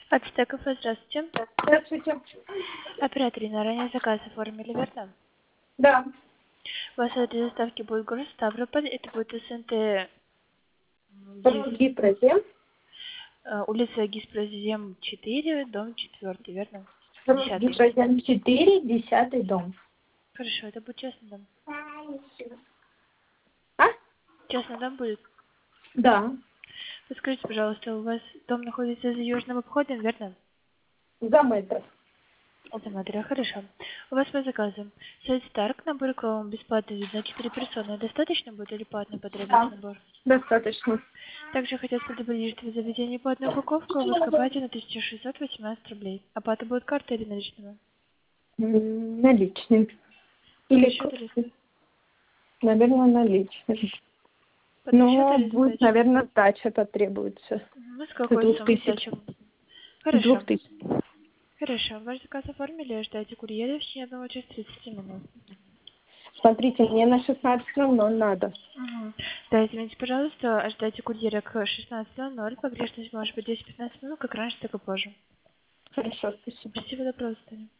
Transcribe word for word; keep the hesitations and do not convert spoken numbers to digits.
Ацтеков, здравствуйте. Здравствуйте. Оператор, на ранее заказ оформили, верно? Да. У вас адрес доставки будет город Ставрополь, это будет СНТ Руки прозем. улица Гиспрозем четыре, дом четвертый, верно? Руки Десятый. прозем четыре, десятый дом. Хорошо, это будет частный дом. А? Частный дом будет? Да. Подскажите, пожалуйста, у вас дом находится за южным обходом, верно? За метр. Это Мадра, хорошо. У вас по заказу. Сайт Старк, набор к вам бесплатный вид на четыре персоны. Достаточно будет или платный потребуется Да. набор? Достаточно. Также хотел предупредить, что в заведении платную упаковку вы скупаете на тысячу шестьсот восемнадцать рублей. Оплата будет картой или наличными? М, Наличный. Или, Расчет или к- наверное, наличный. под расчет Но или будет, сдача? наверное, сдача потребуется. Ну, с До какой двух суммы тысяч. сдача? С двух Хорошо. тысяч. Хорошо. Ваш заказ оформили, ждайте курьера в течение одного часа тридцати минут. Смотрите, мне на шестнадцать ноль ноль надо. Угу. Да, извините, пожалуйста, ожидайте курьера к шестнадцати ноль ноль. Погрешность может быть десять-пятнадцать минут, как раньше, так и позже. Хорошо, спасибо. Спасибо, доброго свидания.